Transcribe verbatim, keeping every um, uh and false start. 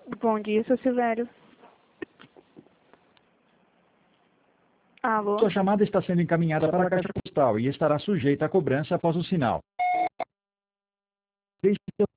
Bom dia, seu Silvério. Alô? Sua chamada está sendo encaminhada para a caixa postal e estará sujeita a cobrança após o sinal. Deixe seu